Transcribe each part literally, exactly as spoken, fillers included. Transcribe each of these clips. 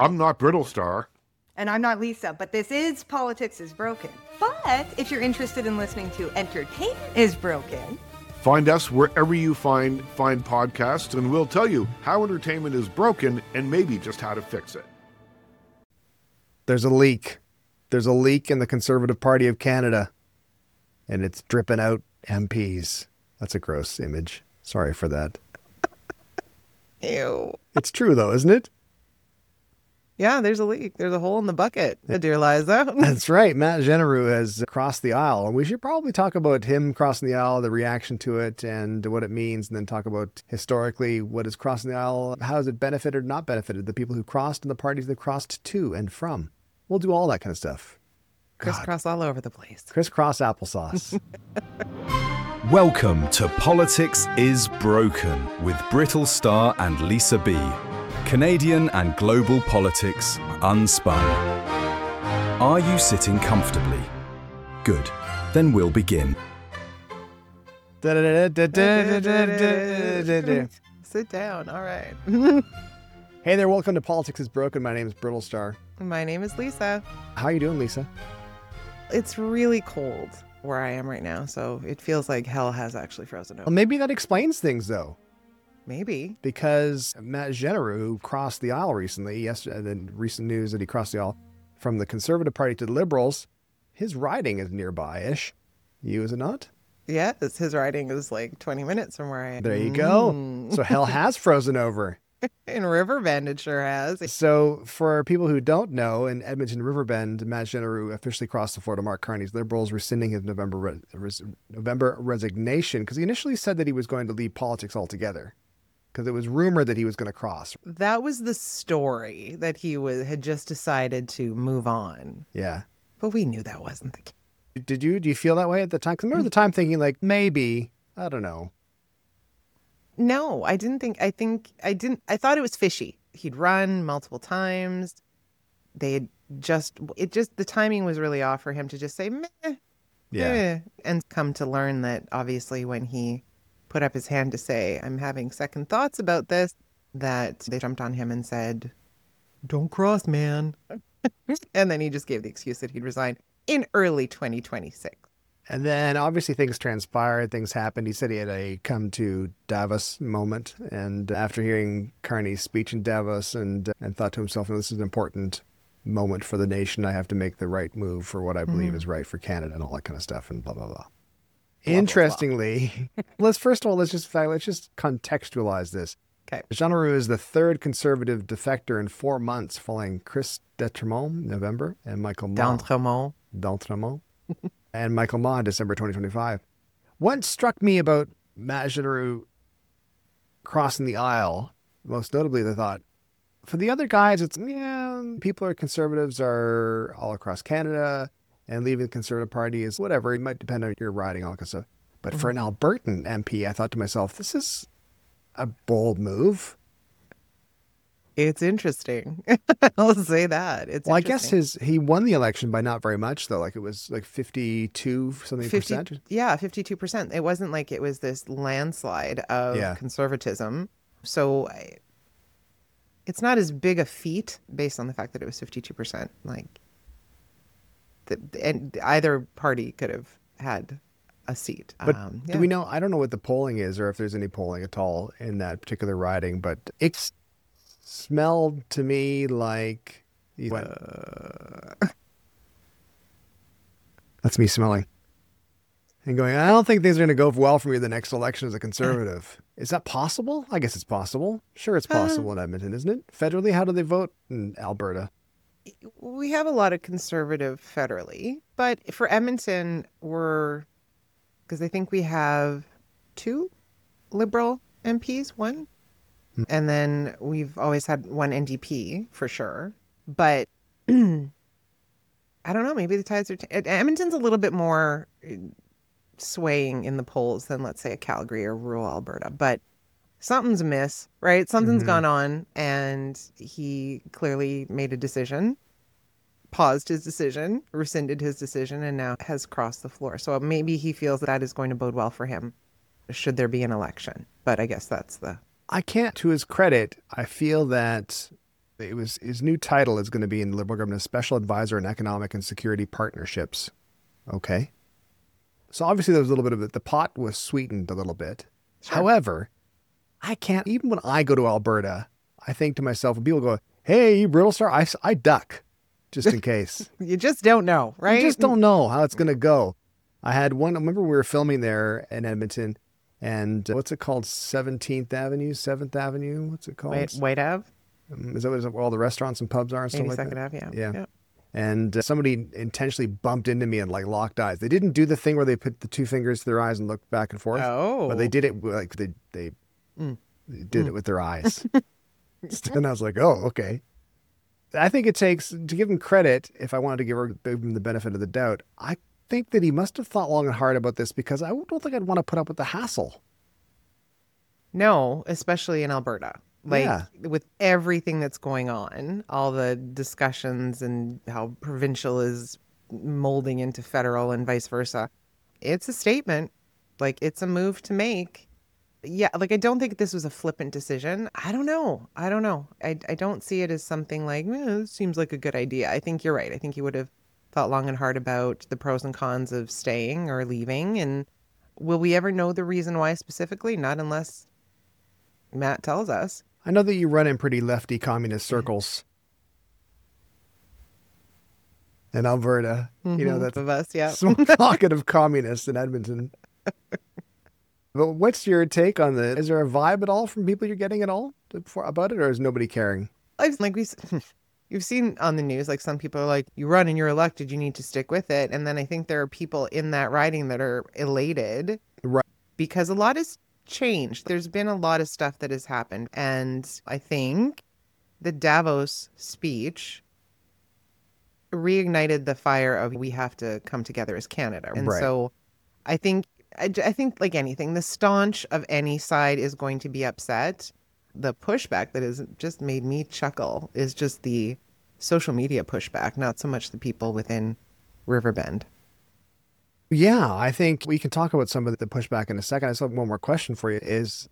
I'm not Brittlestar. And I'm not Lisa, but this is Politics is Broken. But if you're interested in listening to Entertainment is Broken, find us wherever you find find podcasts, and we'll tell you how entertainment is broken and maybe just how to fix it. There's a leak. There's a leak in the Conservative Party of Canada, and it's dripping out M Ps. That's a gross image. Sorry for that. Ew. It's true, though, isn't it? Yeah, there's a leak. There's a hole in the bucket, dear Liza. That's right. Matt Jeneroux has crossed the aisle. And we should probably talk about him crossing the aisle, the reaction to it, and what it means, and then talk about historically what is crossing the aisle, how has it benefited or not benefited the people who crossed and the parties they crossed to and from. We'll do all that kind of stuff. Crisscross all over the place. Crisscross applesauce. Welcome to Politics is Broken with Brittlestar and Lisa B. Canadian and global politics unspun. Are you sitting comfortably? Good. Then we'll begin. Sit down. All right. Hey there. Welcome to Politics is Broken. My name is Brittlestar. My name is Lisa. How you doing, Lisa? It's really cold where I am right now, so it feels like hell has actually frozen over. Well, maybe that explains things, though. Maybe. Because Matt Jeneroux, who crossed the aisle recently, yesterday, the recent news that he crossed the aisle from the Conservative Party to the Liberals, his riding is nearby-ish. You, is it not? Yeah, it's, his riding is like twenty minutes from where I am. There you go. Mm. So hell has frozen over. In Riverbend, it sure has. So for people who don't know, in Edmonton Riverbend, Matt Jeneroux officially crossed the floor to Mark Carney's Liberals, rescinding his November re- res- November resignation, because he initially said that he was going to leave politics altogether, because it was rumored that he was going to cross. That was the story, that he was had just decided to move on. Yeah. But we knew that wasn't the case. Did you? Do you feel that way at the time? Because I remember the time thinking, like, maybe, I don't know. No, I didn't think, I think, I didn't, I thought it was fishy. He'd run multiple times. They had just, it just, the timing was really off for him to just say, meh, yeah. eh, and come to learn that obviously when he put up his hand to say, I'm having second thoughts about this, that they jumped on him and said, don't cross, man. And then he just gave the excuse that he'd resign in early twenty twenty-six. And then obviously things transpired, things happened. He said he had a come to Davos moment. And after hearing Carney's speech in Davos and and thought to himself, this is an important moment for the nation. I have to make the right move for what I believe mm-hmm. is right for Canada and all that kind of stuff and blah, blah, blah. blah Interestingly, blah. let's first of all, let's just let's just contextualize this. Okay. Jeneroux is the third Conservative defector in four months following Chris D'Entremont in November and Michael Ma. D'Entremont. D'Entremont. and Michael Ma in December twenty twenty-five. What struck me about Matt Jeneroux crossing the aisle, most notably the thought, for the other guys, it's, yeah, people are conservatives are all across Canada, and leaving the Conservative Party is whatever. It might depend on your riding, all that stuff. But mm-hmm. for an Albertan M P, I thought to myself, this is a bold move. It's interesting. I'll say that. It's well, I guess his he won the election by not very much, though. Like it was like fifty-two something fifty, percent. Yeah, fifty-two percent. It wasn't like it was this landslide of yeah. conservatism. So I, it's not as big a feat based on the fact that it was fifty-two percent. Like, the, and either party could have had a seat. But um, yeah. do we know? I don't know what the polling is, or if there's any polling at all in that particular riding. But it's smelled to me like uh, that's me smelling and going, I don't think things are going to go well for me the next election as a conservative. Is that possible? I guess it's possible. Sure, it's possible uh, in Edmonton, isn't it? Federally, how do they vote in Alberta? We have a lot of conservative federally, but for Edmonton, we're, because I think we have two Liberal M Ps, one. And then we've always had one N D P for sure. But I don't know, maybe the tides are... T- Edmonton's a little bit more swaying in the polls than, let's say, a Calgary or rural Alberta. But something's amiss, right? Something's mm-hmm. gone on, and he clearly made a decision, paused his decision, rescinded his decision, and now has crossed the floor. So maybe he feels that, that is going to bode well for him should there be an election. But I guess that's the... I can't, to his credit, I feel that It was his new title is going to be in the Liberal government, Special Advisor on Economic and Security Partnerships. Okay. So obviously there was a little bit of it. The pot was sweetened a little bit. Sure. However, I can't, even when I go to Alberta, I think to myself, when people go, hey, Brittle Star, I, I duck just in case. You just don't know, right? You just don't know how it's going to go. I had one, I remember we were filming there in Edmonton, and uh, what's it called? seventeenth Avenue, seventh Avenue? What's it called? White, White Ave? Um, Is that what where all the restaurants and pubs are and stuff like that? eighty-second Ave, yeah. Yeah. yeah. And uh, somebody intentionally bumped into me and like locked eyes. They didn't do the thing where they put the two fingers to their eyes and looked back and forth. Oh. But they did it like they they, Mm. they did it with their eyes. And I was like, oh, okay. I think it takes, to give him credit, if I wanted to give him the benefit of the doubt, I think that he must have thought long and hard about this, because I don't think I'd want to put up with the hassle. No, especially in Alberta. Like Yeah. with everything that's going on, all the discussions and how provincial is molding into federal and vice versa. It's a statement. Like it's a move to make. Yeah, like I don't think this was a flippant decision. I don't know. I don't know. I, I don't see it as something like, eh, this seems like a good idea. I think you're right. I think he would have thought long and hard about the pros and cons of staying or leaving. And will we ever know the reason why specifically? Not unless Matt tells us. I know that you run in pretty lefty communist circles in Alberta. You know, Mhm, that's of us, yeah. small pocket of communists in Edmonton. But what's your take on this? Is there a vibe at all from people you're getting at all for, about it, or is nobody caring? I've, like we, s- you've seen on the news, like some people are like, you run and you're elected, you need to stick with it. And then I think there are people in that riding that are elated, Right. because a lot has changed. There's been a lot of stuff that has happened. And I think the Davos speech reignited the fire of we have to come together as Canada. And Right. so I think, I, j- I think like anything, the staunch of any side is going to be upset. The pushback that has just made me chuckle is just the social media pushback, not so much the people within Riverbend. Yeah, I think we can talk about some of the pushback in a second. I just have one more question for you is,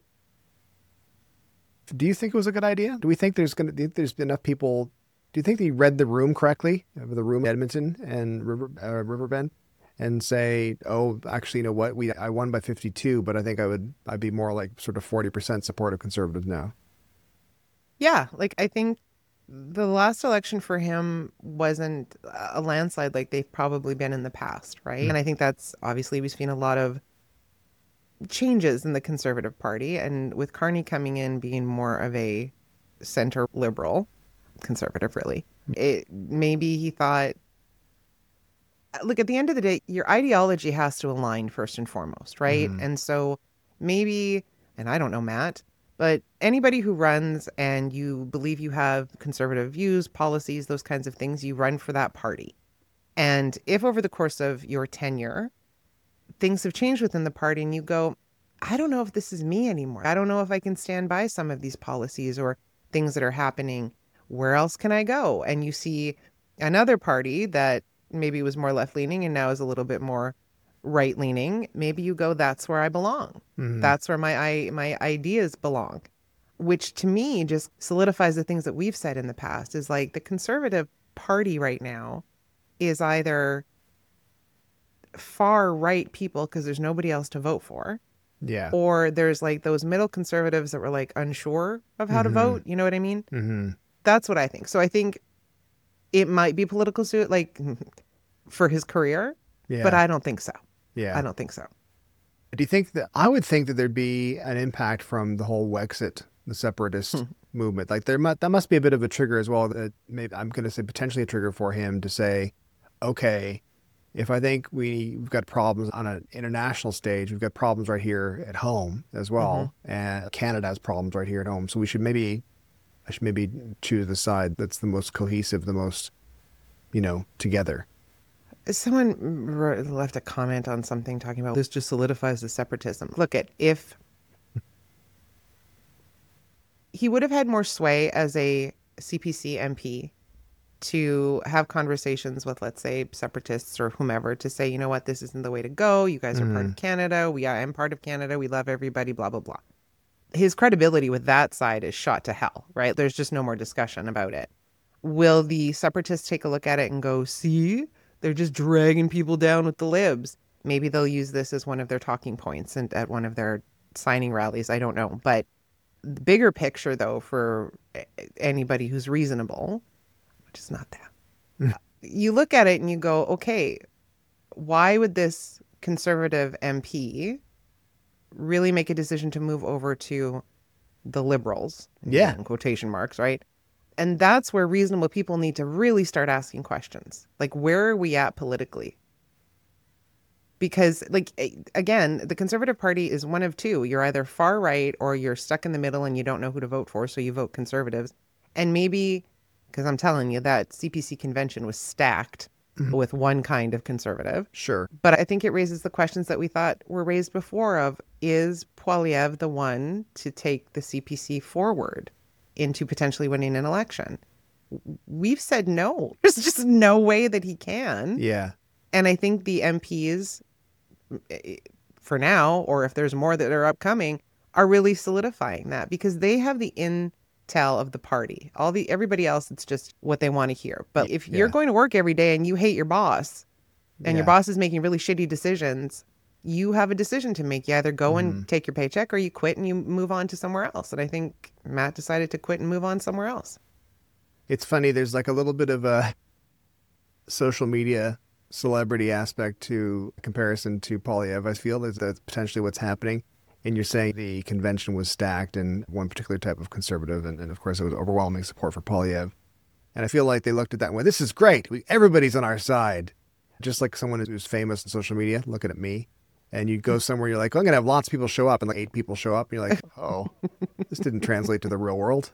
do you think it was a good idea? Do we think there's going to, do you think there's enough people, do you think they read the room correctly, the room in Edmonton and River, uh, Riverbend, and say, oh, actually, you know what, we I won by fifty-two, but I think I would, I'd be more like sort of forty percent support of Conservatives now. Yeah, like I think the last election for him wasn't a landslide like they've probably been in the past, right? Mm. And I think that's obviously we've seen a lot of changes in the Conservative Party, and with Carney coming in being more of a center liberal conservative, really, it maybe he thought, look, at the end of the day, your ideology has to align first and foremost, right? Mhm. And so maybe, and I don't know, Matt, but anybody who runs and you believe you have conservative views, policies, those kinds of things, you run for that party. And if over the course of your tenure, things have changed within the party and you go, I don't know if this is me anymore. I don't know if I can stand by some of these policies or things that are happening. Where else can I go? And you see another party that maybe was more left-leaning and now is a little bit more right-leaning. Maybe you go, that's where I belong. Mhm. That's where my I, my ideas belong, which to me just solidifies the things that we've said in the past is like the Conservative Party right now is either far right people because there's nobody else to vote for, Yeah. or there's like those middle conservatives that were like unsure of how Mhm. to vote. You know what I mean? Mm-hmm. That's what I think. So I think it might be political suit like for his career, Yeah. but I don't think so. yeah. I don't think so. Do you think that, I would think that there'd be an impact from the whole Wexit, the separatist Hmm. movement. Like there must, that must be a bit of a trigger as well. That maybe I'm going to say potentially a trigger for him to say, okay, if I think we, we've got problems on an international stage, we've got problems right here at home as well. Mm-hmm. And Canada has problems right here at home. So we should maybe, I should maybe choose the side that's the most cohesive, the most, you know, together. Someone wrote- left a comment on something talking about this just solidifies the separatism. Look at if he would have had more sway as a C P C M P to have conversations with, let's say, separatists or whomever to say, you know what, this isn't the way to go. You guys are part of Canada. We are, I'm part of Canada. We love everybody, blah, blah, blah. his credibility with that side is shot to hell, right? There's just no more discussion about it. Will the separatists take a look at it and go, see, they're just dragging people down with the libs? Maybe they'll use this as one of their talking points and at one of their signing rallies. I don't know. But the bigger picture, though, for anybody who's reasonable, which is not that, you look at it and you go, okay, why would this Conservative M P really make a decision to move over to the Liberals? Yeah. In quotation marks, right? And that's where reasonable people need to really start asking questions. Like, where are we at politically? Because, like, again, the Conservative Party is one of two. You're either far right or you're stuck in the middle and you don't know who to vote for, so you vote Conservatives. And maybe, because I'm telling you, that C P C convention was stacked mm-hmm. with one kind of Conservative. Sure. But I think it raises the questions that we thought were raised before of, is Poilievre the one to take the C P C forward into potentially winning an election? We've said no. There's just no way that he can. Yeah. And I think the M Ps, for now, or if there's more that are upcoming, are really solidifying that because they have the intel of the party. All the everybody else, it's just what they want to hear. But if yeah. you're going to work every day and you hate your boss and yeah. your boss is making really shitty decisions, you have a decision to make. You either go mm. and take your paycheck or you quit and you move on to somewhere else. And I think Matt decided to quit and move on somewhere else. It's funny. There's like a little bit of a social media celebrity aspect to comparison to Poilievre. I feel is that potentially what's happening. And you're saying the convention was stacked in one particular type of conservative. And, and of course, it was overwhelming support for Poilievre. And I feel like they looked at that and went, this is great. We, everybody's on our side. Just like someone who's famous on social media, looking at me. And you go somewhere, you're like, oh, I'm going to have lots of people show up. And like eight people show up. And you're like, oh, this didn't translate to the real world.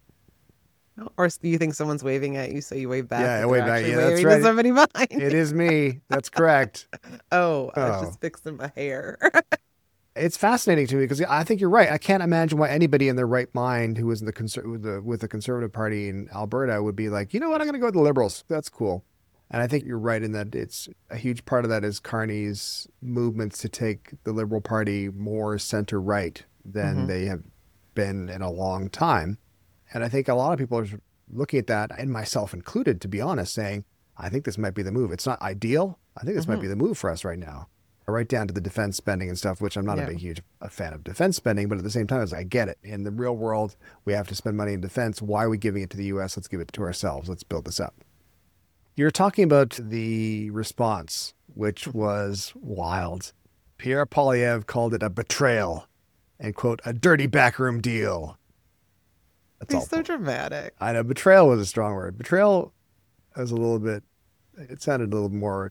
Or do you think someone's waving at you, so you wave back? Yeah, I wave back. Yeah, that's right. Somebody behind. It is me. That's correct. oh, I oh. was just fixing my hair. It's fascinating to me because I think you're right. I can't imagine why anybody in their right mind who was in the, conser- with the with the Conservative Party in Alberta would be like, you know what, I'm going to go with the Liberals. That's cool. And I think you're right in that it's a huge part of that is Carney's movements to take the Liberal Party more center-right than mm-hmm. they have been in a long time. And I think a lot of people are looking at that, and myself included, to be honest, saying, I think this might be the move. It's not ideal. I think this mm-hmm. might be the move for us right now. Right down to the defense spending and stuff, which I'm not yeah. a big, huge a fan of defense spending, but at the same time, I get it. In the real world, we have to spend money in defense. Why are we giving it to the U S? Let's give it to ourselves. Let's build this up. You're talking about the response, which was wild. Pierre Poilievre called it a betrayal and, quote, a dirty backroom deal. That's He's all. so dramatic. I know. Betrayal was a strong word. Betrayal was a little bit, it sounded a little more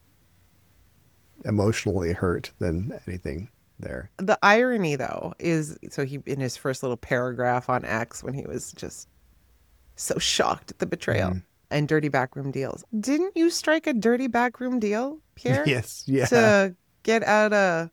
emotionally hurt than anything there. The irony, though, is so he in his first little paragraph on X when he was just so shocked at the betrayal mm. and dirty backroom deals. Didn't you strike a dirty backroom deal, Pierre? Yes, yeah. To get out of,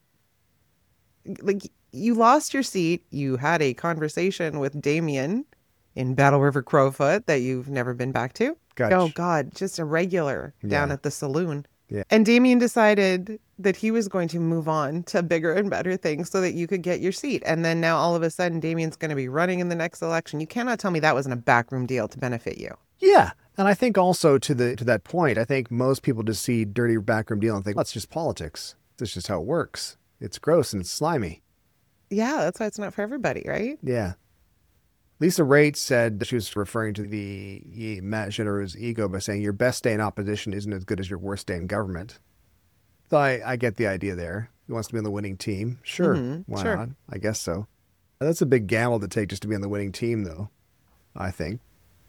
like, you lost your seat. You had a conversation with Damien in Battle River Crowfoot that you've never been back to. Gotcha. Oh, God, just a regular down yeah. at the saloon. Yeah. And Damien decided that he was going to move on to bigger and better things so that you could get your seat. And then now all of a sudden, Damien's going to be running in the next election. You cannot tell me that wasn't a backroom deal to benefit you. Yeah. And I think also to the to that point, I think most people just see dirty backroom deal and think, well, it's just politics. That's just how it works. It's gross and it's slimy. Yeah, that's why it's not for everybody, right? Yeah. Lisa Raitt said that she was referring to the Matt Genereau's ego by saying your best day in opposition isn't as good as your worst day in government. So I, I get the idea there. He wants to be on the winning team. Sure. Mm-hmm. Why sure. not? I guess so. That's a big gamble to take just to be on the winning team, though, I think.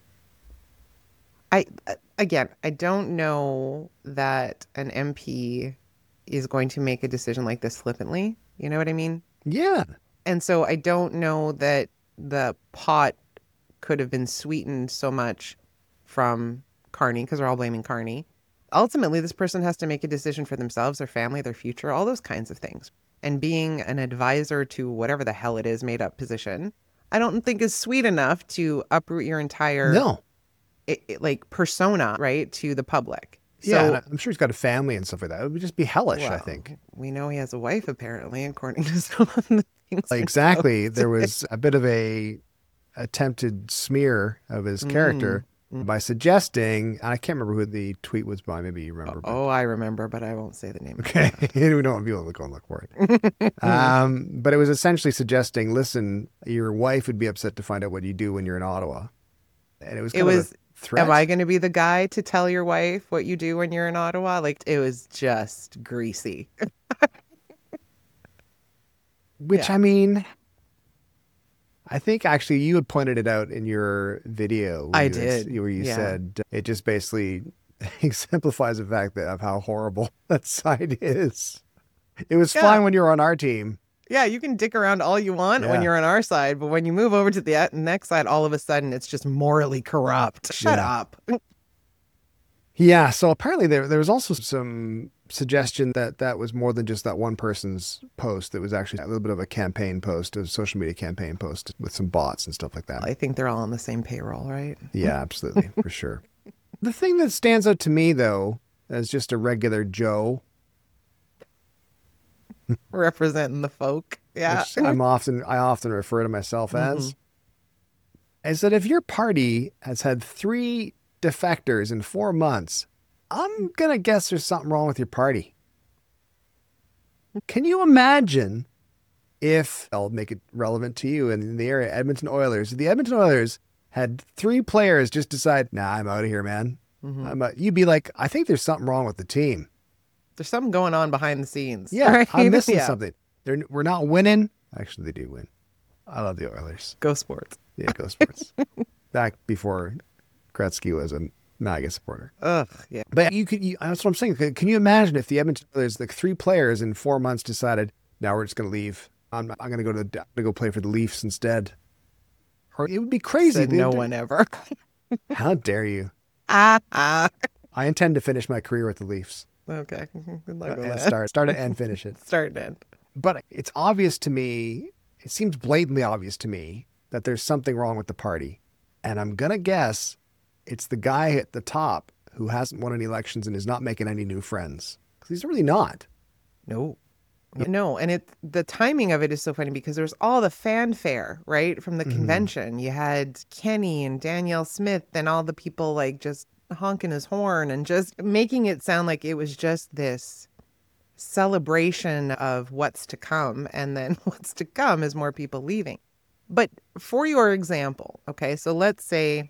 I Again, I don't know that an M P is going to make a decision like this flippantly. You know what I mean? Yeah. And so I don't know that the pot could have been sweetened so much from Carney, because they're all blaming Carney. Ultimately, this person has to make a decision for themselves, their family, their future, all those kinds of things. And being an advisor to whatever the hell it is, made up position, I don't think is sweet enough to uproot your entire no. it, it, like persona, right, to the public. Yeah, So, and I'm sure he's got a family and stuff like that. It would just be hellish, I well, think. we know he has a wife, apparently, according to some of the things. Like, we exactly. posted. There was a bit of a attempted smear of his character Mm. by suggesting, and I can't remember who the tweet was by. Maybe you remember. but- Oh, I remember, but I won't say the name. Okay. We don't want people to go and look for it. um, but it was essentially suggesting, listen, your wife would be upset to find out what you do when you're in Ottawa. And it was kind It of was, a threat. am I going to be the guy to tell your wife what you do when you're in Ottawa? Like, it was just greasy. Which, Yeah. I mean, I think actually you had pointed it out in your video. where I you had- did, Where you yeah. said it just basically exemplifies the fact that of how horrible that side is. It was Yeah. fine when you were on our team. Yeah, you can dick around all you want when Yeah. you're on our side, but when you move over to the uh, next side, all of a sudden it's just morally corrupt. Shut Yeah. up. Yeah, so apparently there there was also some suggestion that that was more than just that one person's post. That was actually a little bit of a campaign post, a social media campaign post with some bots and stuff like that. I think they're all on the same payroll, right? Yeah, absolutely, for sure. The thing that stands out to me, though, as just a regular Joe, Representing the folk. Yeah. which I'm often I often refer to myself as, is that if your party has had three defectors in four months, I'm gonna guess there's something wrong with your party. Can you imagine if I'll make it relevant to you in the area, Edmonton Oilers? If the Edmonton Oilers had three players just decide, nah, I'm out of here, man. Mhm. I'm out. You'd be like, I think there's something wrong with the team. There's something going on behind the scenes. Yeah, right? I'm missing Yeah. something. They're, we're not winning. Actually, they do win. I love the Oilers. Go sports. Yeah, go Sports. Back before Gretzky was a MAGA supporter. Ugh. Yeah. But you could, you, that's what I'm saying. Can, can you imagine if the Edmonton Oilers, like three players in four months, decided, now we're just going to leave. I'm, I'm going to go to the, I'm gonna go play for the Leafs instead. Or it would be crazy. Said They- no they- one ever. How dare you? ah, ah. I intend to finish my career with the Leafs. Okay. Good luck with And that. start, start it and finish it. Start and end. But it's obvious to me, it seems blatantly obvious to me that there's something wrong with the party. And I'm going to guess it's the guy at the top who hasn't won any elections and is not making any new friends. Because he's really not. No. No, and it the timing of it is so funny because there's all the fanfare, right, from the Mhm. convention. You had Kenny and Danielle Smith and all the people like just honking his horn and just making it sound like it was just this celebration of what's to come, and then what's to come is more people leaving. But for your example, okay, so let's say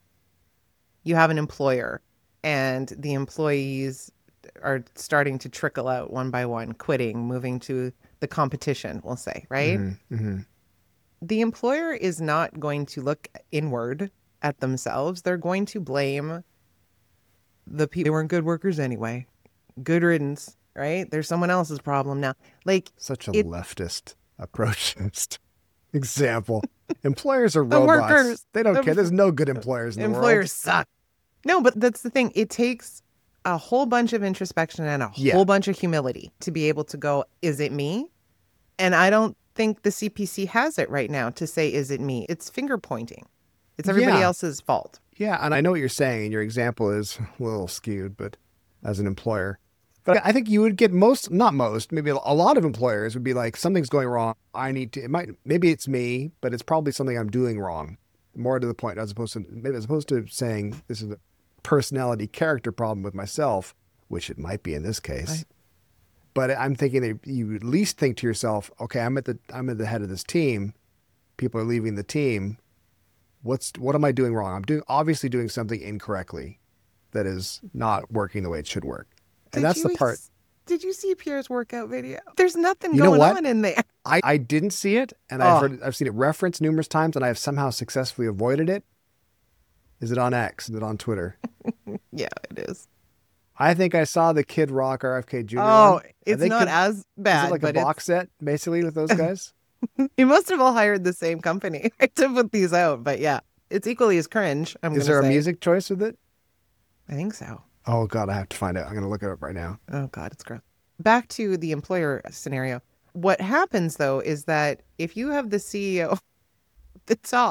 you have an employer and the employees are starting to trickle out one by one, quitting, moving to the competition, we'll say, right? Mm-hmm. The employer is not going to look inward at themselves. They're going to blame the people. They weren't good workers anyway. Good riddance, right? There's someone else's problem now. Like, Such a It- leftist approachist example. Employers are The robots. workers- They don't the- care. There's no good employers in the employers world. suck. No, but that's the thing. It takes a whole bunch of introspection and a Yeah. whole bunch of humility to be able to go, is it me? And I don't think the C P C has it right now to say, is it me? It's finger pointing. It's everybody Yeah. else's fault. Yeah, and I know what you're saying, and your example is a little skewed, but as an employer. But I think you would get most, not most, maybe a lot of employers would be like, something's going wrong. I need to, it might, maybe it's me, but it's probably something I'm doing wrong. More to the point, as opposed to, maybe as opposed to saying this is a personality character problem with myself, which it might be in this case. Right. But I'm thinking that you at least think to yourself, okay, I'm at the, I'm at the head of this team. People are leaving the team. What's, what am I doing wrong? I'm doing, obviously doing something incorrectly that is not working the way it should work. And Did that's the you part. s- Did you see Pierre's workout video? There's nothing You know going what? on in there. I, I didn't see it, and I've Oh. heard I've seen it referenced numerous times, and I have somehow successfully avoided it. Is it on X? Is it on Twitter? Yeah, it is. I think I saw the Kid Rock R F K Junior Oh, one. Are it's they not con- as Is bad, it like a but it's, box set, basically, with those guys? you must have all hired the same company to put these out. But yeah, it's equally as cringe. I'm Is gonna there a say. music choice with it? I think so. Oh, God, I have to find out. I'm going to look it up right now. Oh God, it's gross. Back to the employer scenario. What happens though is that if you have the C E O at the top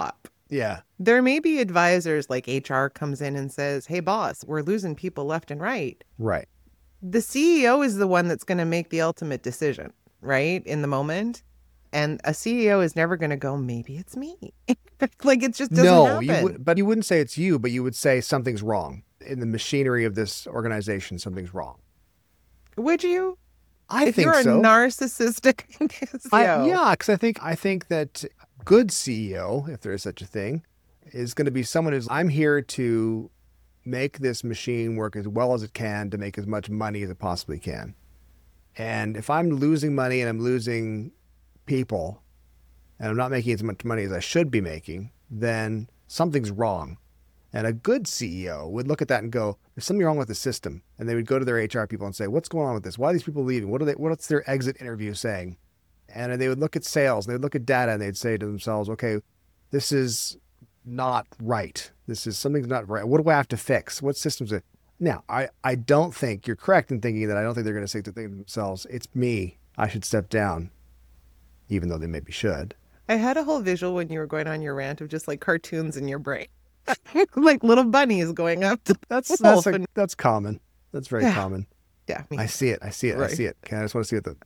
Yeah. There may be advisors like H R comes in and says, hey, boss, we're losing people left and right. Right. The C E O is the one that's going to make the ultimate decision, right? In the moment. And a C E O is never going to go, maybe it's me. Like, it just doesn't no, happen. you would, but you wouldn't say it's you, but you would say something's wrong. In the machinery of this organization, something's wrong. Would you? I if think you're so. a narcissistic C E O. I, yeah, because I think I think that good C E O, if there is such a thing, is going to be someone who's, I'm here to make this machine work as well as it can to make as much money as it possibly can. And if I'm losing money and I'm losing people and I'm not making as much money as I should be making, then something's wrong. And a good C E O would look at that and go, there's something wrong with the system. And they would go to their H R people and say, what's going on with this? Why are these people leaving? What are they, what's their exit interview saying? And they would look at sales, and they'd look at data, and they'd say to themselves, okay, this is not right. This is, something's not right. What do I have to fix? What systems? Are... Now, I, I don't think, you're correct in thinking that I don't think they're going to say to think to themselves, it's me, I should step down, even though they maybe should. I had a whole visual when you were going on your rant of just like cartoons in your brain. Like little bunnies going up to That's that's, wolf a, and- that's common. That's very Yeah. common. Yeah. me I see it. I see it. I Right. see it. Okay, I just want to see it. The...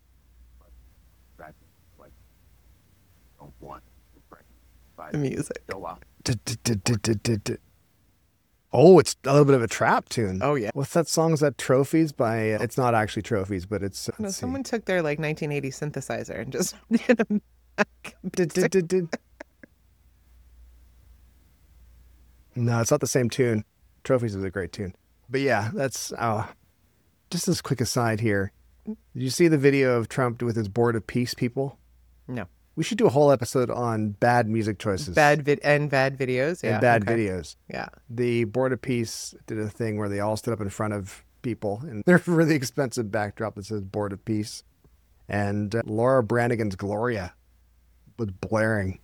The music. Oh, it's a little bit of a trap tune. Oh, yeah. What's that song? Is that Trophies by? Uh, it's not actually Trophies, but it's. Uh, No, let's see. someone took their like nineteen eighty synthesizer and just did a Did- did- did- did. No, it's not the same tune. Trophies is a great tune. But yeah, that's uh, just as quick aside here. Did you see the video of Trump with his Board of Peace people? No. We should do a whole episode on bad music choices. Bad vid and bad videos. Yeah. and bad okay. videos. Yeah. The Board of Peace did a thing where they all stood up in front of people, and they're a really expensive backdrop that says Board of Peace. And uh, Laura Branigan's Gloria was blaring.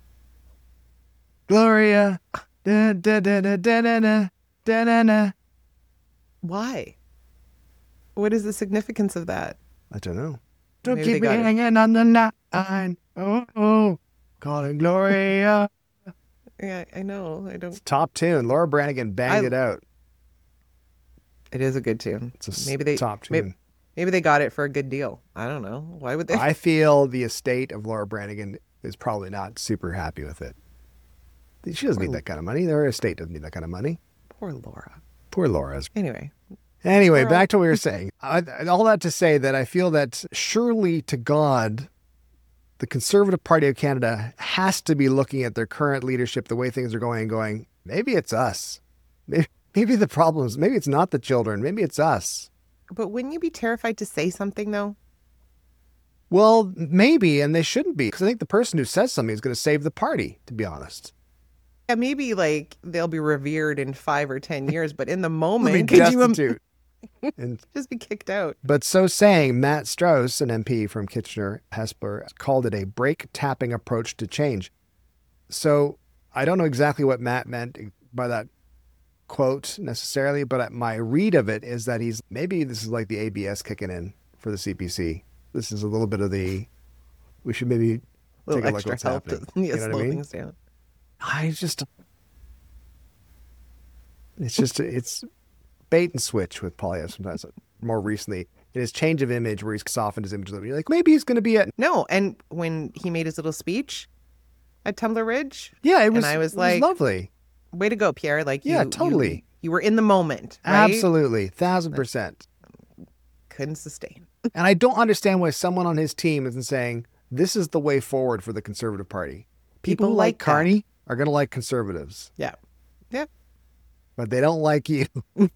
Gloria. Da, da, da, da, da, da, da, da, da, da. Why? What is the significance of that? I don't know. Don't Maybe keep they me got it. hanging on the line. Oh, oh. Calling Gloria. Yeah, I know. I don't. Top tune. Laura Branigan banged I- it out. It is a good tune. It's a s- maybe they top may- tune. Maybe they got it for a good deal. I don't know. Why would they? I feel the estate of Laura Branigan is probably not super happy with it. She doesn't need that kind of money. Her estate doesn't need that kind of money. Poor Laura. Poor Laura's. Anyway, Anyway, Girl. back to what we were saying. I, all that to say that I feel that surely to God, the Conservative Party of Canada has to be looking at their current leadership, the way things are going, and going, maybe it's us. Maybe, maybe the problems, maybe it's not the children. Maybe it's us. but wouldn't you be terrified to say something though? Well, maybe, and they shouldn't be, because I think the person who says something is going to save the party, to be honest. Yeah, maybe like they'll be revered in five or ten years, but in the Be moment, could you im- destitute. and just be kicked out? But so saying, Matt Strauss, an M P from Kitchener-Hespeler, called it a break-tapping approach to change. So I don't know exactly what Matt meant by that quote necessarily, but my read of it is that he's, maybe this is like the A B S kicking in for the C P C. This is a little bit of the, we should maybe A little take a look extra what's help happening. to yeah, You know slow what I mean? things down. I just, it's just, it's bait and switch with Poilievre sometimes. More recently, in his change of image where he's softened his image a little bit, you're like, maybe he's going to be at, No, and when he made his little speech at Tumbler Ridge, yeah, it was, I was it like- lovely. way to go, Pierre! Like, Yeah, you, totally. You, you were in the moment, right? Absolutely. Thousand percent. Couldn't sustain. And I don't understand why someone on his team isn't saying, this is the way forward for the Conservative Party. People, People who like like that. Carney are going to like Conservatives, Yeah, yeah. but they don't like you.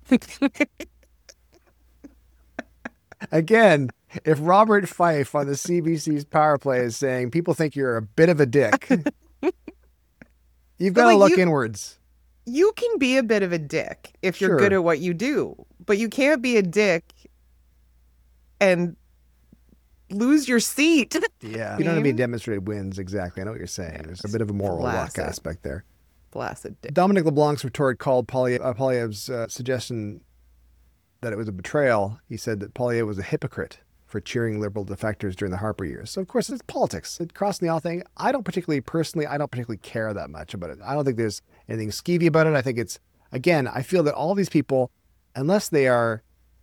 Again, if Robert Fife on the C B C's Power Play is saying people think you're a bit of a dick, you've got to like, look you- inwards. You can be a bit of a dick if you're Sure. good at what you do, but you can't be a dick and lose your seat. Yeah. You don't have any mean? demonstrated wins, exactly. I know what you're saying. There's a bit of a moral luck Flaccid. aspect there. Blasted dick. Dominic LeBlanc's retort called Poilievre, uh, Poilievre's uh, suggestion that it was a betrayal. He said that Poilievre was a hypocrite for cheering Liberal defectors during the Harper years. So, of course, it's politics. The crossing the aisle thing, I don't particularly, personally, I don't particularly care that much about it. I don't think there's anything skeevy about it. I think it's, again, I feel that all these people, unless they are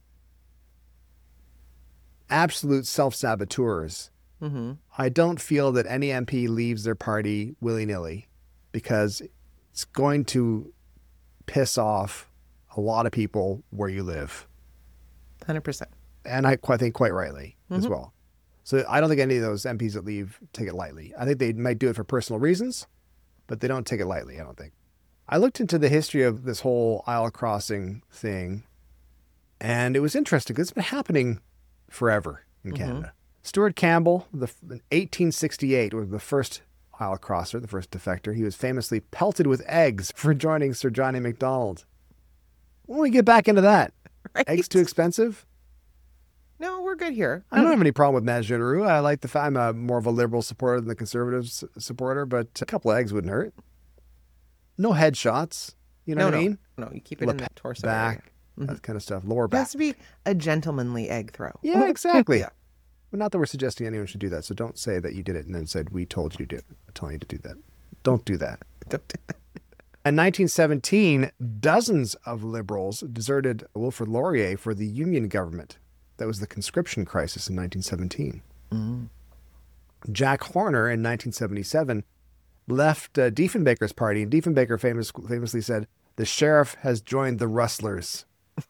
absolute self-saboteurs, Mm-hmm. I don't feel that any M P leaves their party willy-nilly, because it's going to piss off a lot of people where you live. one hundred percent. And I quite think quite rightly as Mhm. well. So I don't think any of those M Ps that leave take it lightly. I think they might do it for personal reasons, but they don't take it lightly, I don't think. I looked into the history of this whole aisle crossing thing, and it was interesting because it's been happening forever in Mhm. Canada. Stuart Campbell, the, in eighteen sixty-eight, was the first aisle crosser, the first defector. He was famously pelted with eggs for joining Sir Johnny MacDonald. When we get back into that, Right? eggs too expensive? No, we're good here. I don't have any problem with Matt Giroux. I like the fact I'm a, more of a Liberal supporter than the Conservatives supporter, but a couple of eggs wouldn't hurt. No headshots. You know no, what no, I mean? no. You keep it in the Lapel torso back, area. that kind of stuff. Lower It has back. to be a gentlemanly egg throw. Yeah, exactly. Yeah. But not that we're suggesting anyone should do that. So don't say that you did it and then said, we told you to do it. I'm telling you to do that. Don't do that. Don't do that. In nineteen seventeen, dozens of Liberals deserted Wilfrid Laurier for the Union government. That was the conscription crisis in nineteen seventeen. Mm. Jack Horner in nineteen seventy-seven left uh, Diefenbaker's party, and Diefenbaker famous, famously said, "The sheriff has joined the rustlers."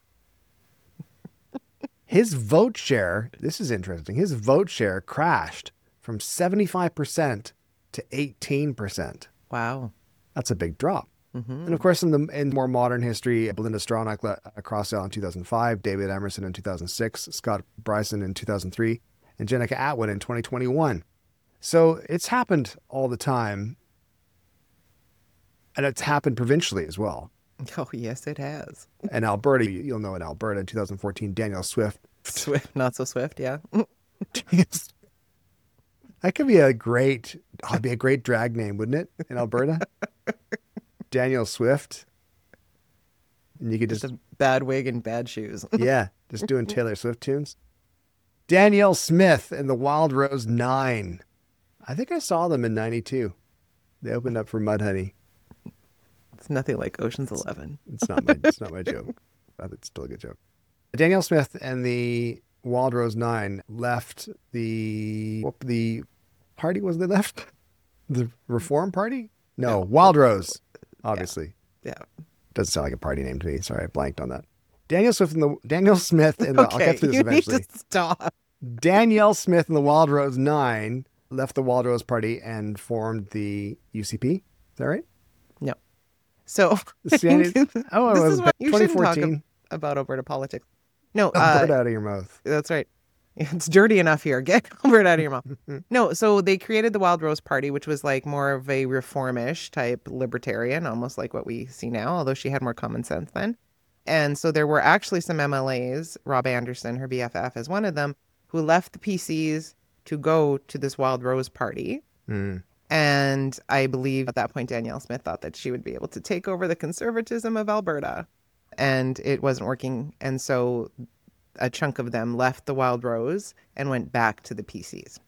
His vote share, this is interesting, his vote share crashed from seventy-five percent to eighteen percent. Wow. That's a big drop. Mm-hmm. And of course, in the in more modern history, Belinda Stronach le- across the aisle in two thousand five, David Emerson in two thousand six, Scott Bryson in two thousand three, and Jenica Atwood in twenty twenty-one. So it's happened all the time. And it's happened provincially as well. Oh, yes, it has. In Alberta, you- you'll know in Alberta in two thousand fourteen, Danielle Swift. Swift, not so swift, yeah. That could be a great, oh, it'd be a great drag name, wouldn't it, in Alberta? Danielle Swift. And you could Just just, a bad wig and bad shoes. yeah, just doing Taylor Swift tunes. Danielle Smith and the Wild Rose Nine. I think I saw them in ninety-two. They opened up for Mudhoney. It's nothing like Ocean's Eleven. It's not my, it's not my joke, but it's still a good joke. Danielle Smith and the Wild Rose Nine left the, what, the party was they left? The Reform Party? No, Wild Rose, obviously. Yeah. Doesn't sound like a party name to me. Sorry, I blanked on that. Danielle Swift and the Danielle Smith and the I'll Okay, get through this you eventually. need to stop. Danielle Smith and the Wild Rose Nine left the Wild Rose Party and formed the U C P. Is that right? No. So, See, I didn't- oh, it this was is why you shouldn't talk twenty fourteen. ab- about Alberta politics. No, Bird uh, out of your mouth. that's right. It's dirty enough here. Get Alberta out of your mouth. No, so they created the Wild Rose Party, which was like more of a reformish type libertarian, almost like what we see now, although she had more common sense then. And so there were actually some M L As, Rob Anderson, her B F F, as one of them, who left the P Cs to go to this Wild Rose Party. Mm. And I believe at that point, Danielle Smith thought that she would be able to take over the conservatism of Alberta. And it wasn't working. And so a chunk of them left the Wild Rose and went back to the P Cs.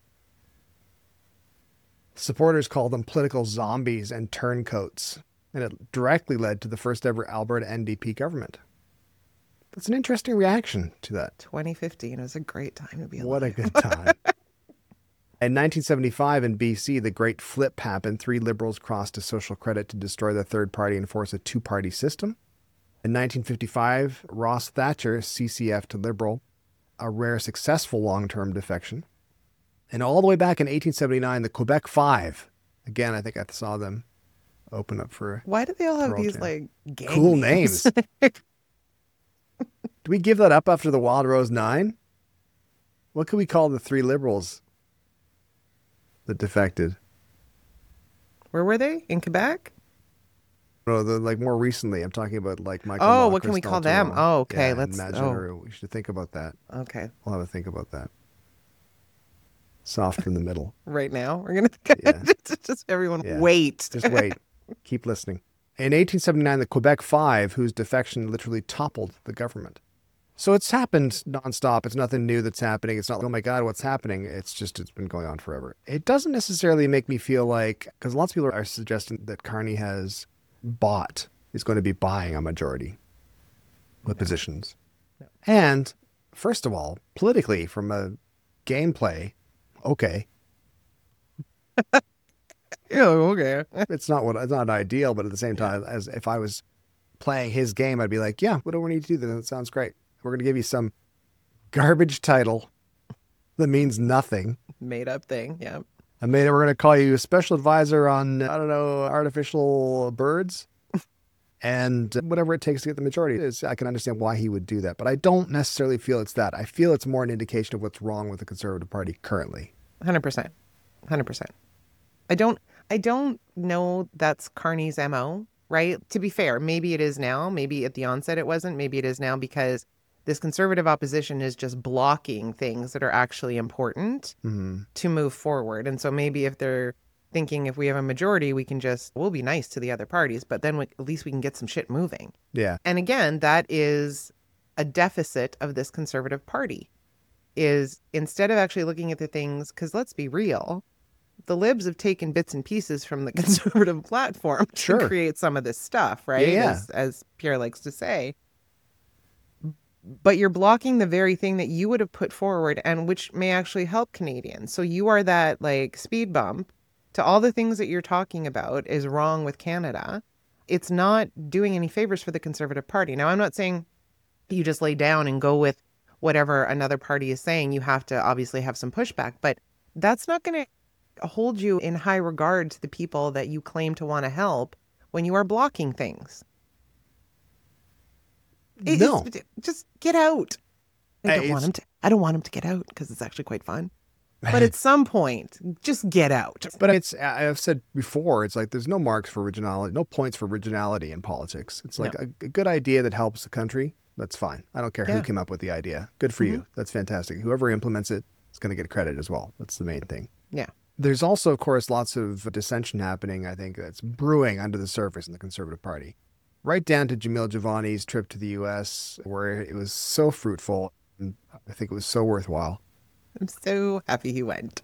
Supporters called them political zombies and turncoats, and it directly led to the first ever Alberta N D P government. That's an interesting reaction to that. twenty fifteen was a great time to be alive. What a good time. In nineteen seventy-five in B C, the great flip happened. Three Liberals crossed to social credit to destroy the third party and force a two-party system. In nineteen fifty-five, Ross Thatcher, C C F to Liberal, a rare successful long-term defection. And all the way back in eighteen seventy-nine, the Quebec Five. Again, I think I saw them open up for Why do they all have Pearl these Jam. like gang cool names. Do we give that up after the Wild Rose Nine? What could we call the three Liberals that defected? Where were they? In Quebec? No, the, like more recently. I'm talking about like Michael. Oh, Mock, what can we Christelle call them? Tourneau. Oh, okay, Yeah, let's- Imagine oh. her. We should think about that. Okay. We'll have a think about that. Soft in the middle. Right now? We're going Yeah. to just, just everyone Yeah. wait. Just wait. Keep listening. In eighteen seventy-nine, the Quebec Five, whose defection literally toppled the government. So it's happened nonstop. It's nothing new that's happening. It's not like, oh my God, what's happening? It's just, it's been going on forever. It doesn't necessarily make me feel like, because lots of people are suggesting that Carney has bought, is going to be buying a majority with no. positions. No. And first of all, politically, from a gameplay, okay. Yeah, okay. It's not what, it's not ideal, but at the same time, as if I was playing his game, I'd be like, yeah, what do we need to do then? That sounds great. We're going to give you some garbage title that means nothing. Made up thing, yeah. I mean, we're going to call you a special advisor on, I don't know, artificial birds and whatever it takes to get the majority. Is I can understand why he would do that, but I don't necessarily feel it's that. I feel it's more an indication of what's wrong with the Conservative Party currently. one hundred percent. one hundred percent. I don't, I don't know that's Carney's M O, right? To be fair, maybe it is now. Maybe at the onset it wasn't. Maybe it is now because this Conservative opposition is just blocking things that are actually important mm-hmm. to move forward. And so maybe if they're thinking if we have a majority, we can just, we'll be nice to the other parties, but then we, at least we can get some shit moving. Yeah. And again, that is a deficit of this Conservative Party, is instead of actually looking at the things, because let's be real, the Libs have taken bits and pieces from the Conservative platform sure. to create some of this stuff, right? Yeah, yeah. As, as Pierre likes to say. But you're blocking the very thing that you would have put forward and which may actually help Canadians. So you are that like speed bump to all the things that you're talking about is wrong with Canada. It's not doing any favors for the Conservative Party. Now, I'm not saying you just lay down and go with whatever another party is saying. You have to obviously have some pushback, but that's not going to hold you in high regard to the people that you claim to want to help when you are blocking things. It, no, just get out. I don't Hey, want him to. I don't want him to get out because it's actually quite fun. But at some point, just get out. But it's, I've said before, it's like there's no marks for originality, no points for originality in politics. It's like no. a, a good idea that helps the country. That's fine. I don't care yeah. who came up with the idea. Good for mm-hmm. you. That's fantastic. Whoever implements it is going to get credit as well. That's the main thing. Yeah. There's also, of course, lots of dissension happening, I think, that's brewing under the surface in the Conservative Party. Right down to Jamil Javani's trip to the U S, where it was so fruitful. And I think it was so worthwhile. I'm so happy he went.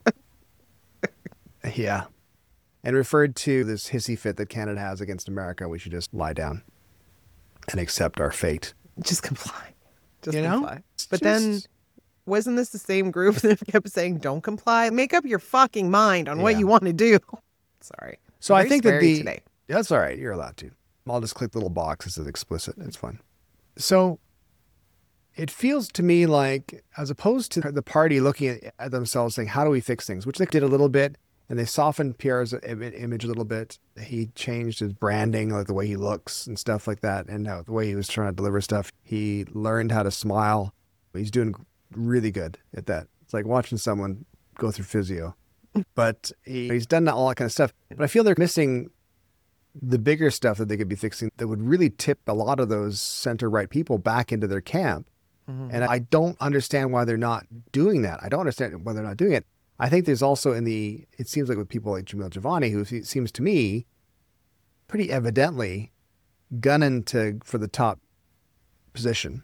Yeah. And referred to this hissy fit that Canada has against America. We should just lie down and accept our fate. Just comply. Just you comply. Know? But just... then, wasn't this the same group that kept saying, don't comply? Make up your fucking mind on yeah. what you want to do. Sorry. So I'm I think that the... today. That's all right. You're allowed to. I'll just click the little box that says explicit. It's fun. So it feels to me like, as opposed to the party looking at themselves saying, how do we fix things? Which they did a little bit, and they softened Pierre's image a little bit. He changed his branding, like the way he looks and stuff like that, and uh, the way he was trying to deliver stuff. He learned how to smile. He's doing really good at that. It's like watching someone go through physio. But he, he's done all that kind of stuff. But I feel they're missing the bigger stuff that they could be fixing that would really tip a lot of those center-right people back into their camp. Mm-hmm. And I don't understand why they're not doing that. I don't understand why they're not doing it. I think there's also in the, it seems like with people like Jamil Javani, who seems to me pretty evidently gunning to for the top position.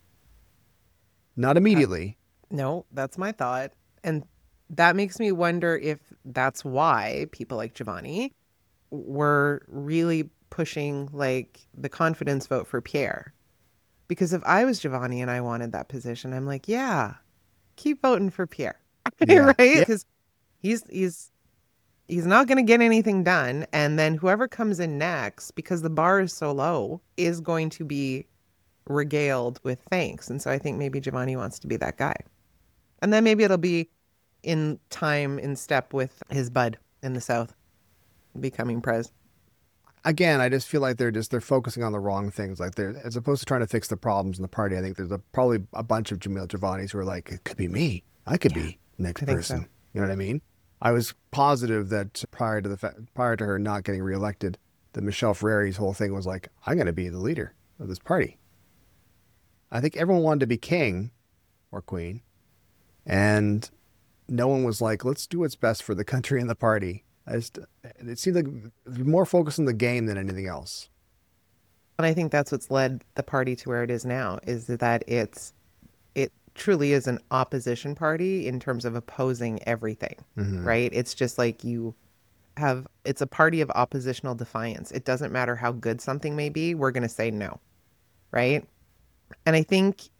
Not immediately. Uh, no, that's my thought. And that makes me wonder if that's why people like Javani were really pushing like the confidence vote for Pierre. Because if I was Javani and I wanted that position, I'm like, yeah, keep voting for Pierre. Yeah. Right? Yeah. Because he's he's he's not going to get anything done. And then whoever comes in next, because the bar is so low, is going to be regaled with thanks. And so I think maybe Javani wants to be that guy. And then maybe it'll be in time, in step with his bud in the South becoming pres. Again, I just feel like they're just they're focusing on the wrong things. Like they're as opposed to trying to fix the problems in the party. I think there's a, probably a bunch of Jamil Javanis who are like, it could be me. I could yeah, be next person. So. You know what I mean? I was positive that prior to the fa- prior to her not getting reelected, that Michelle Ferreri's whole thing was like, I'm going to be the leader of this party. I think everyone wanted to be king or queen, and no one was like, let's do what's best for the country and the party. I just, it seemed like more focused on the game than anything else. And I think that's what's led the party to where it is now, is that it's truly is an opposition party in terms of opposing everything, Mhm. right? It's just like you have, it's a party of oppositional defiance. It doesn't matter how good something may be, we're going to say no, right? And I think,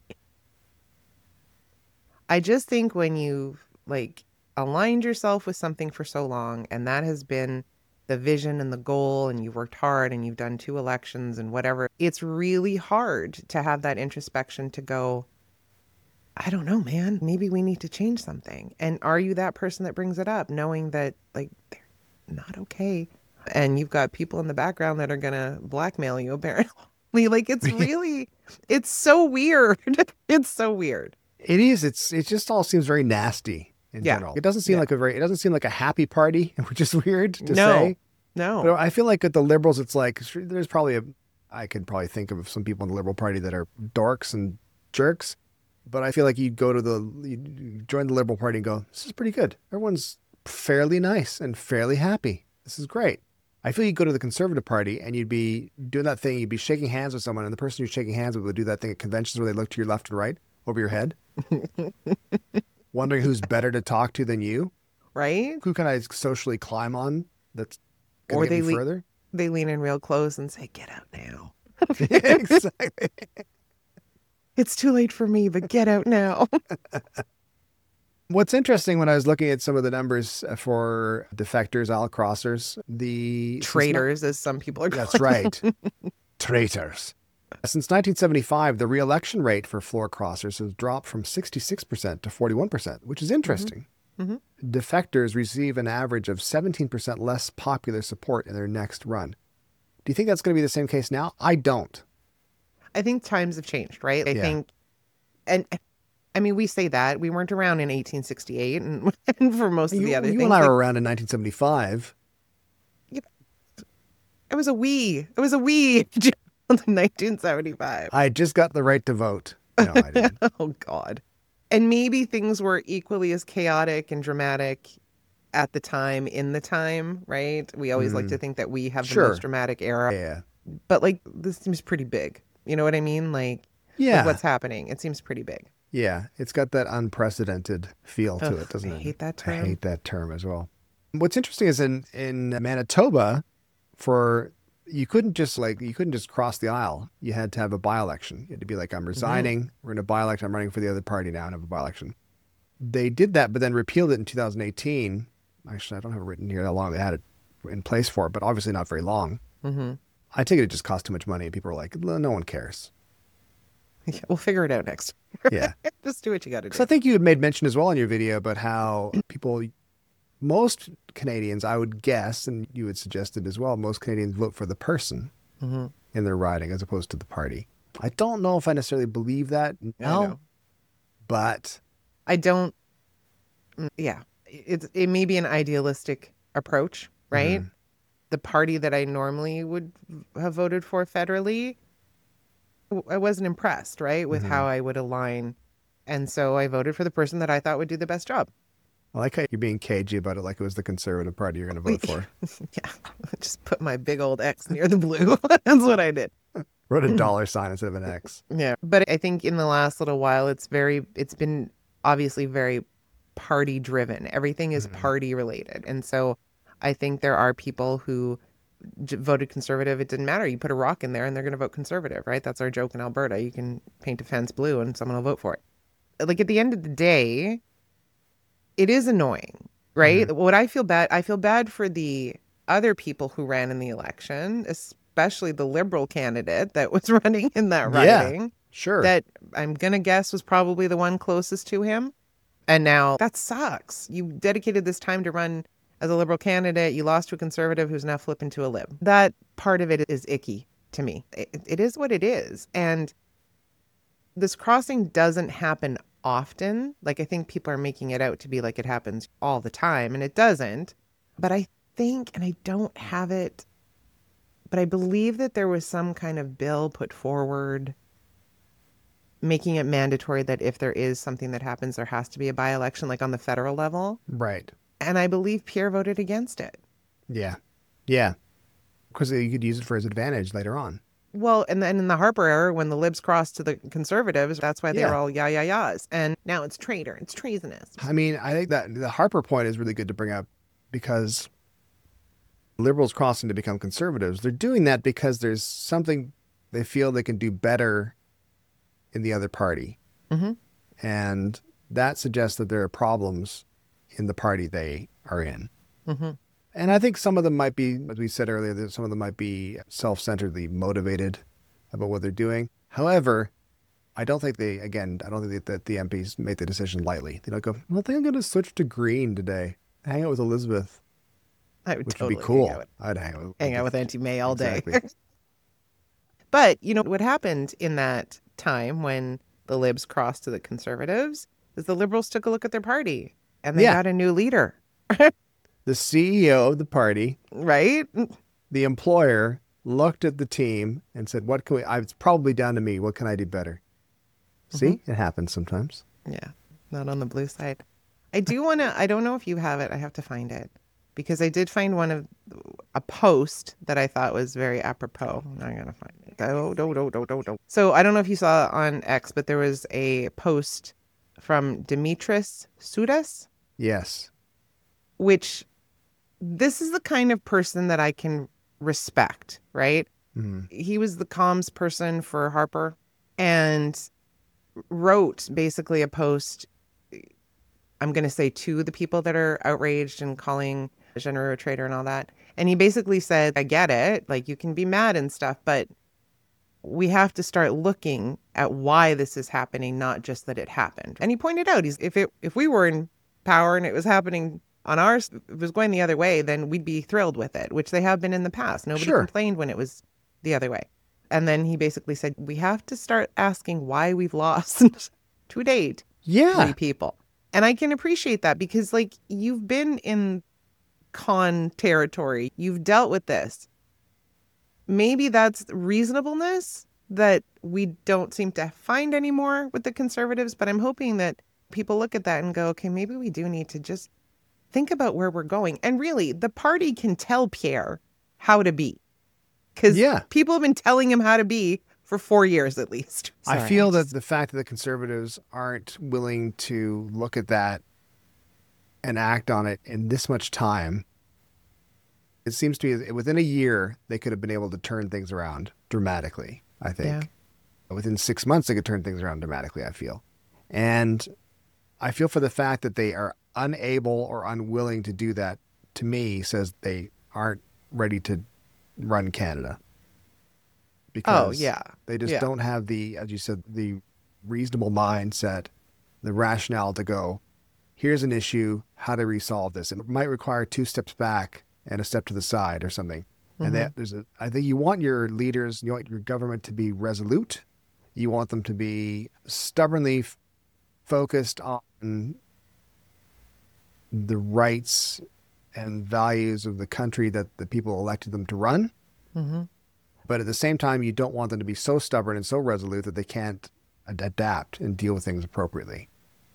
I just think when you've like aligned yourself with something for so long, and that has been the vision and the goal, and you've worked hard and you've done two elections and whatever, it's really hard to have that introspection to go, I don't know, man, maybe we need to change something. And are you that person that brings it up, knowing that like they're not okay? And you've got people in the background that are going to blackmail you, apparently. Like, it's really, it's so weird. It's so weird. It is. It's it just all seems very nasty in Yeah. general. It doesn't seem Yeah. like a very. It doesn't seem like a happy party, which is weird to No. say. No. But I feel like with the liberals, it's like there's probably a. I could probably think of some people in the Liberal Party that are dorks and jerks, but I feel like you go to the you join the Liberal Party and go, this is pretty good. Everyone's fairly nice and fairly happy. This is great. I feel you go to the Conservative Party and you'd be doing that thing. You'd be shaking hands with someone, and the person you're shaking hands with would do that thing at conventions where they look to your left and right over your head, wondering who's better to talk to than you. Right? Who can I socially climb on? That's gonna Or get they me le- further. They lean in real close and say, get out now. Exactly. It's too late for me, but get out now. What's interesting when I was looking at some of the numbers for defectors, aisle crossers, the Traitors, as some people are calling That's right. Traitors. Since nineteen seventy-five, the re-election rate for floor crossers has dropped from sixty-six percent to forty-one percent, which is interesting. Mhm. Defectors receive an average of seventeen percent less popular support in their next run. Do you think that's going to be the same case now? I don't. I think times have changed, right? I Yeah. think, and I mean, we say that. We weren't around in eighteen sixty-eight and, and for most of You, the other you things. and I like, were around in nineteen seventy-five. it was a we. It was a we in nineteen seventy-five. I just got the right to vote. No, I didn't. Oh, God. And maybe things were equally as chaotic and dramatic at the time, in the time, right? We always like to think that we have the Sure. most dramatic era. Yeah. But, like, this seems pretty big. You know what I mean? Like, Yeah. like what's happening? It seems pretty big. Yeah, it's got that unprecedented feel to Ugh, it, doesn't I it? hate that I term. hate that term as well. What's interesting is in in Manitoba, for you couldn't just like you couldn't just cross the aisle. You had to have a by-election. You had to be like, I'm resigning. We're in a by-election. I'm running for the other party now and have a by-election. They did that, but then repealed it in two thousand eighteen. Actually, I don't have it written here how long they had it in place for, but obviously not very long. Mm-hmm. I take it it just cost too much money, and people were like, no one cares. Yeah, we'll figure it out next. Yeah. Just do what you got to do. Because I think you had made mention as well in your video about how people, most Canadians, I would guess, and you had suggested as well, most Canadians vote for the person Mm-hmm. in their riding as opposed to the party. I don't know if I necessarily believe that I now, know. but I don't. mm, Yeah, it's it may be an idealistic approach, right? Mhm. The party that I normally would have voted for federally, w- I wasn't impressed, right, with Mhm. how I would align, and so I voted for the person that I thought would do the best job. I like how you're being cagey about it like it was the Conservative Party you're going to vote for. Yeah, just put my big old X near the blue. That's what I did. Wrote a dollar sign instead of an X. Yeah, but I think in the last little while, it's very, it's been obviously very party driven. Everything is Mhm. party related, and so I think there are people who j- voted conservative. It didn't matter. You put a rock in there, and they're going to vote conservative, right? That's our joke in Alberta. You can paint a fence blue, and someone will vote for it. Like at the end of the day, it is annoying, right? What I feel bad, I feel bad for the other people who ran in the election, especially the Liberal candidate that was running in that Yeah. riding. Sure. That I'm going to guess was probably the one closest to him. And now that sucks. You dedicated this time to run as a Liberal candidate. You lost to a Conservative who's now flipping to a Lib. That part of it is icky to me. It, it is what it is. And this crossing doesn't happen often. Like, I think people are making it out to be like it happens all the time, and it doesn't. But I think, and I don't have it, but I believe that there was some kind of bill put forward making it mandatory that if there is something that happens, there has to be a by-election, like on the federal level. right. And I believe Pierre voted against it. Yeah. Yeah. Because you could use it for his advantage later on. Well, and then in the Harper era, when the Libs crossed to the Conservatives, that's why they Yeah. were all yeah, yeah, yeahs. And now it's traitor, it's treasonous. I mean, I think that the Harper point is really good to bring up because liberals crossing to become conservatives, they're doing that because there's something they feel they can do better in the other party. Mm-hmm. And that suggests that there are problems in the party they are in. Mm-hmm. And I think some of them might be, as we said earlier, that some of them might be self-centeredly motivated about what they're doing. However, I don't think they, again, I don't think that the M Ps make the decision lightly. They don't go, well, I think I'm going to switch to Green today. Hang out with Elizabeth, I would which totally would be cool. hang out with, I'd hang out with, hang out with Auntie May all day. Exactly. But, you know, what happened in that time when the Libs crossed to the Conservatives is the Liberals took a look at their party and they Yeah. got a new leader, The C E O of the party, right? the employer, looked at the team and said, what can we, I, it's probably down to me. What can I do better? See, it happens sometimes. Yeah, not on the blue side. I do want to, I don't know if you have it. I have to find it because I did find one of a post that I thought was very apropos. I'm going to find it. Oh, no, no, no, no, no. So I don't know if you saw on X, but there was a post from Dimitris Soudas, Yes. which this is the kind of person that I can respect, right? Mhm. He was the comms person for Harper and wrote basically a post, I'm going to say to the people that are outraged and calling General a traitor and all that. And he basically said, I get it. Like, you can be mad and stuff, but we have to start looking at why this is happening, not just that it happened. And he pointed out, he's, if it if we were in power and it was happening on ours, if it was going the other way, then we'd be thrilled with it, which they have been in the past. Nobody Sure. complained when it was the other way. And then he basically said, we have to start asking why we've lost to date Yeah. three people. And I can appreciate that because, like, you've been in con territory. You've dealt with this. Maybe that's reasonableness that we don't seem to find anymore with the Conservatives. But I'm hoping that people look at that and go, okay, maybe we do need to just think about where we're going. And really, the party can tell Pierre how to be. Because Yeah. people have been telling him how to be for four years at least. I Sorry, feel that just- the fact that the Conservatives aren't willing to look at that and act on it in this much time, it seems to me that within a year, they could have been able to turn things around dramatically, I think. Within six months, they could turn things around dramatically, I feel. And I feel for the fact that they are unable or unwilling to do that, to me, says they aren't ready to run Canada. Because Oh, yeah. they just Yeah. don't have the, as you said, the reasonable mindset, the rationale to go, here's an issue, how to resolve this. And it might require two steps back and a step to the side or something. And that there's a, I think you want your leaders, you want your government to be resolute. You want them to be stubbornly f- focused on the rights and values of the country that the people elected them to run. Mhm. But at the same time, you don't want them to be so stubborn and so resolute that they can't ad- adapt and deal with things appropriately.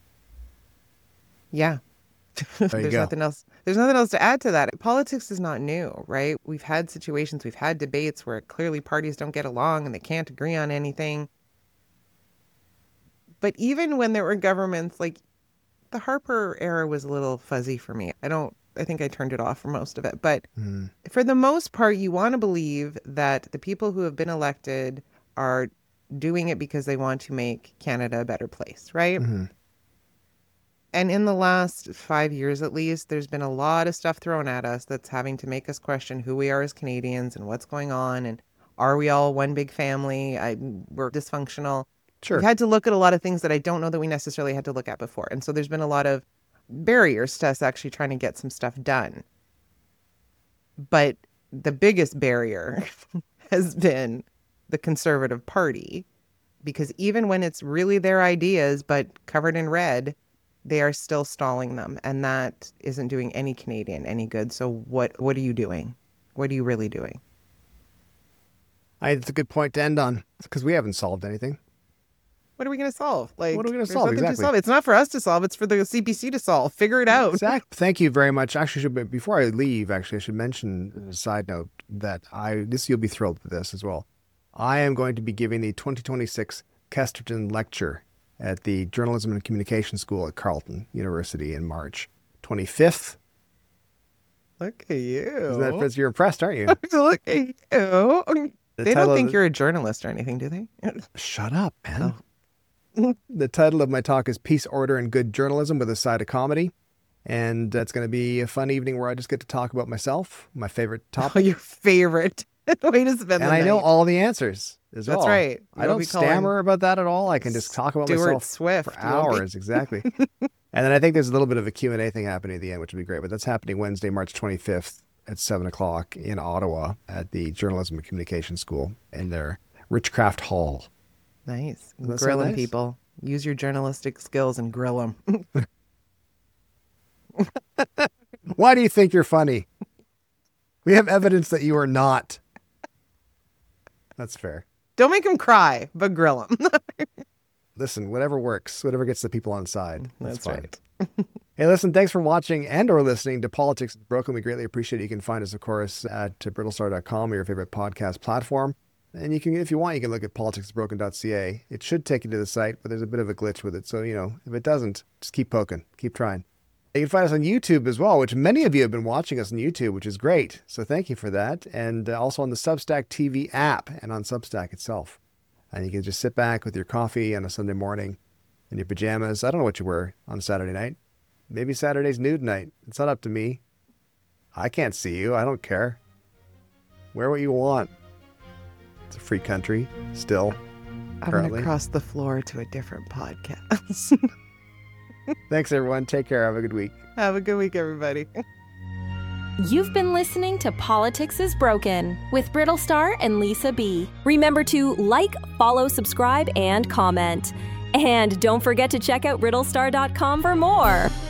Yeah. you There's go. nothing else. There's nothing else to add to that. Politics is not new, right? We've had situations, we've had debates where clearly parties don't get along and they can't agree on anything. But even when there were governments, like the Harper era was a little fuzzy for me. I don't, I think I turned it off for most of it. But Mm. for the most part, you want to believe that the people who have been elected are doing it because they want to make Canada a better place, right? Mhm. And in the last five years, at least, there's been a lot of stuff thrown at us that's having to make us question who we are as Canadians and what's going on. And are we all one big family? I, we're dysfunctional. Sure. We've had to look at a lot of things that I don't know that we necessarily had to look at before. And so there's been a lot of barriers to us actually trying to get some stuff done. But the biggest barrier has been the Conservative Party, because even when it's really their ideas, but covered in red, they are still stalling them. And that isn't doing any Canadian any good. So what, what are you doing? What are you really doing? I, it's a good point to end on because we haven't solved anything. What are we going to solve? Like, What are we gonna there's solve? nothing to Exactly. solve. It's not for us to solve. It's for the C P C to solve. Figure it out. Zach, thank you very much. Actually, should, before I leave, actually, I should mention as a side note that I this you'll be thrilled with this as well. I am going to be giving the twenty twenty-six Kesterton Lecture at the Journalism and Communication School at Carleton University in March twenty-fifth. Look at you. Isn't that, Fritz, you're impressed, aren't you? Look at you. The They don't think the... you're a journalist or anything, do they? Shut up, man. Oh. The title of my talk is Peace, Order, and Good Journalism with a Side of Comedy. And that's going to be a fun evening where I just get to talk about myself, my favorite topic. Oh, your favorite way to spend the and night. I know all the answers as That's well. right. I don't stammer about that at all. I can just talk about Stuart myself Swift, for hours. Exactly. And then I think there's a little bit of a Q and A thing happening at the end, which would be great. But that's happening Wednesday, March twenty-fifth at seven o'clock in Ottawa at the Journalism and Communication School in their Richcraft Hall. Nice. Doesn't that Grilling sound nice? people. Use your journalistic skills and grill them. Why do you think you're funny? We have evidence that you are not. That's fair. Don't make them cry, but grill them. Listen, whatever works, whatever gets the people on side. That's, That's fine. right. Hey, listen, thanks for watching and or listening to Politics is Broken. We greatly appreciate it. You can find us, of course, at brittlestar dot com or your favorite podcast platform. And you can, if you want, you can look at politics is broken dot c a. It should take you to the site, but there's a bit of a glitch with it. So, you know, if it doesn't, just keep poking, keep trying. You can find us on YouTube as well, which many of you have been watching us on YouTube, which is great. So thank you for that. And uh, also on the Substack T V app and on Substack itself. And you can just sit back with your coffee on a Sunday morning in your pajamas. I don't know what you wear on Saturday night. Maybe Saturday's nude night. It's not up to me. I can't see you. I don't care. Wear what you want. It's a free country still. I'm going to cross the floor to a different podcast. Thanks, everyone. Take care. Have a good week. Have a good week, everybody. You've been listening to Politics is Broken with Brittlestar and Lisa B. Remember to like, follow, subscribe, and comment. And don't forget to check out brittlestar dot com for more.